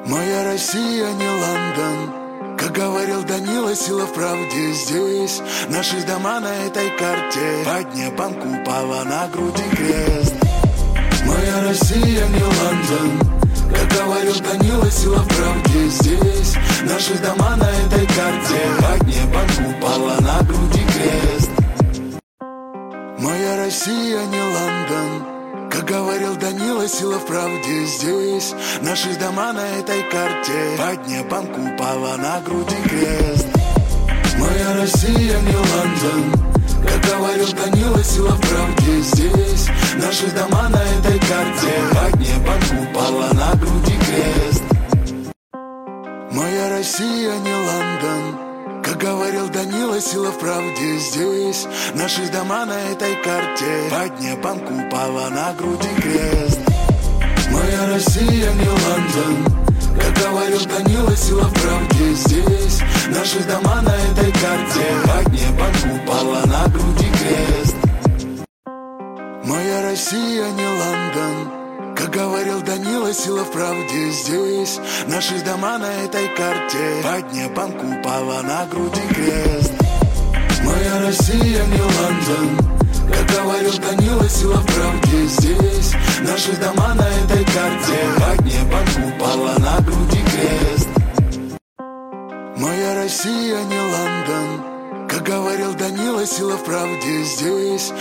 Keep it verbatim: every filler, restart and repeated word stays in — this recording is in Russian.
Моя Россия не Лондон, как говорил Данила, сила в правде здесь. Наши дома на этой карте, под небом купола, на груди крест. Моя Россия не Лондон, как говорил Данила, сила в правде здесь. Наши дома на этой карте, под небом купола, на груди крест. Моя Россия не Лондон, как говорил Данила, сила в правде здесь. Наши дома на этой карте, под небом купола, на груди крест. Моя Россия не Лондон, как говорил Данила, сила в правде здесь. Наши дома на этой карте, под небом купола, на груди крест. Моя Россия не Лондон, как говорил Данила, сила в правде здесь. Наши дома на этой карте, под небом купола, на груди крест. Моя Россия не Лондон, как говорил Данила, сила в правде здесь. Наши дома на этой карте, под небом купола, на груди крест. Моя Россия не Лондон, как говорил Данила, сила в правде здесь. Наши дома на этой карте, под небом купола, на груди крест. Моя Россия не Лондон, как говорил Данила, сила в правде здесь. Наши дома на этой карте, под небом купола, на груди крест. Моя Россия не Лондон, как говорил Данила, сила в правде здесь.